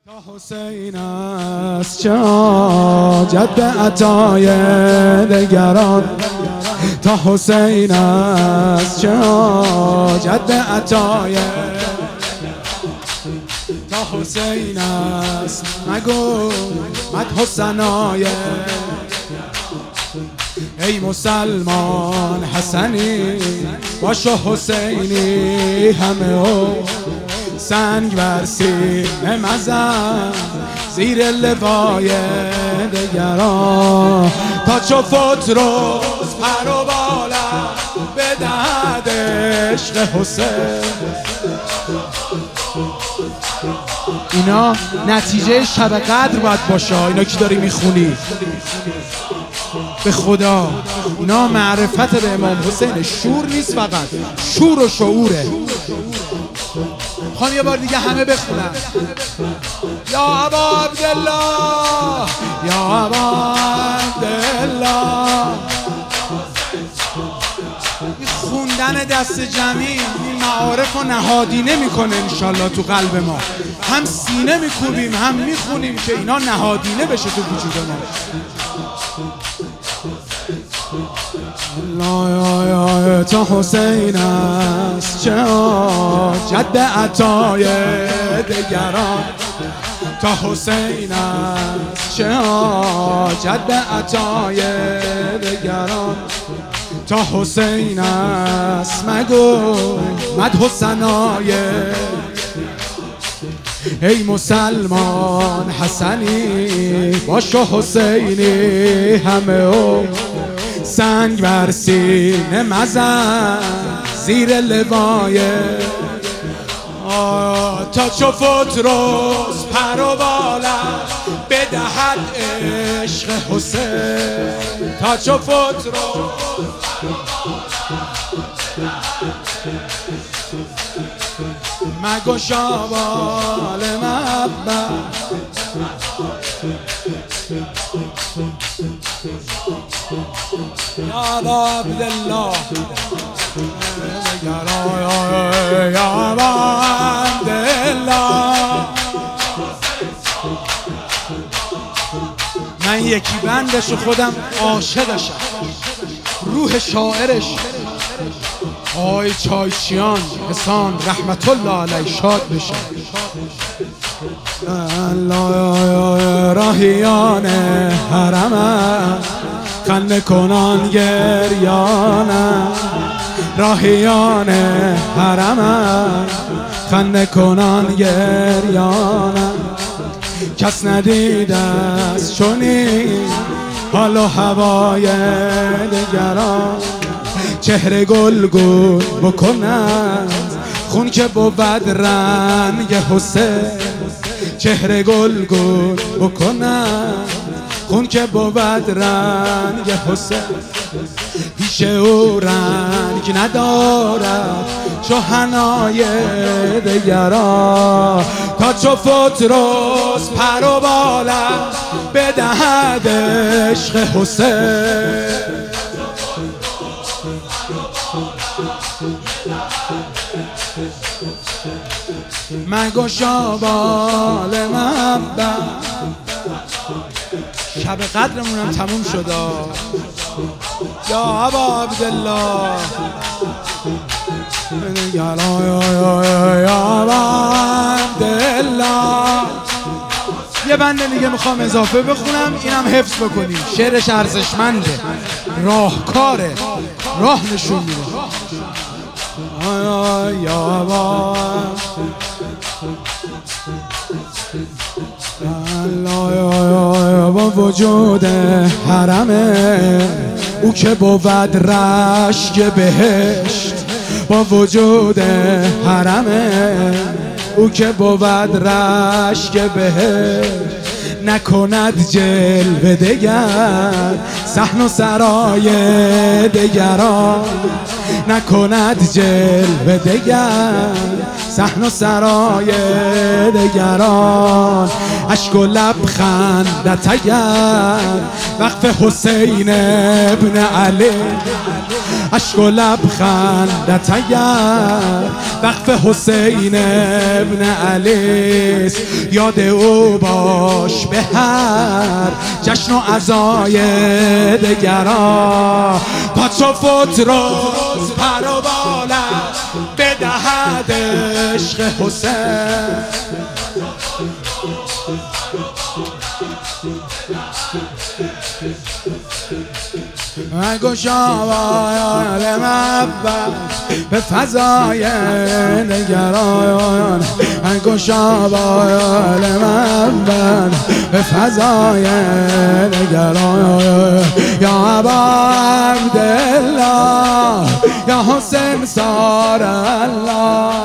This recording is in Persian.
تا حسین است چه حاجت به عطای دگران. تا حسین است چه حاجت به عطای. تا حسین است مگو مدح و ثنای. ای مسلمان حسنی باش و حسینی همه او سنگ بر سینه مزن زیر لوای دگران. تا چو فتروس پر و بالا بدهد عشق حسین. اینا نتیجه شب قدر باید باشه. اینا که داری میخونی به خدا اینا معرفت به امام حسین. شور نیست، فقط شور و شعوره. خواهم یه بار دیگه همه بخونن. یا ابا عبدالله یا ابا عبدالله. این خوندن دست جمعی این معارف رو نهادینه میکنه انشالله تو قلب ما. هم سینه میکوبیم هم میخونیم که اینا نهادینه بشه تو وجود ما. الله تا حسین است چه حاجت به عطای دگران. تا حسین است چه حاجت به عطای دگران. تا حسین است مگو مدح و ثنای. ای مسلمان حسنی باش و حسینی همه او سنگ بر سینه مزن زیر لوای. تا چو فتروس پر و بالا بدهد عشق حسین. تا چو فتروس مگشا بال محبت. یا ابا عبدالله یا ابا عبدالله. من یکی بندش خودم عاشقشم، روح شاعرش آقای چایچیان حسان رحمت الله علیه شاد بشه. راهیان حرم خنده کنان گریانم. راهیان حرم خنده کنان گریانم. کس ندیده است چنین حال و هوای دگران. چهره گلگون بکنند خون که بود رنگ حسین. چهره گلگون بکنند خون که بود رنگ حسین. پیش او رنگ ندارد چو حنای دگران. تا چو فتروس پر و بالا بدهد عشق حسین. مگشا بال محبت. شب قدرمون هم تموم شد. یا ابا عبدالله یا ابا عبدالله. یه بنده دیگه میخوام اضافه بخونم، اینم حفظ بکنیم. شعرش ارزشمنده، راهکاره، راه نشون میده. یا ابا با وجود حرمه او که بود رشک بهشت. با وجود حرمه او که بود رشک بهشت. نکند جلوه دگر صحن و سرای دگران. نکند جلوه دگر صحن و سرای دگران. اشک و لبخندت اگر وقف حسین ابن علی. اشک و لبخندت اگر وقف حسین ابن علیست، یاد او باش به هر جشن و عزای دگرا، تا چو فتروز پر و بالت بدهد عشق حسین. گشایان محبت به فضای نگران، گشایان محبت به فضای نگران. یا ابا عبدالله یا حسین سار الله،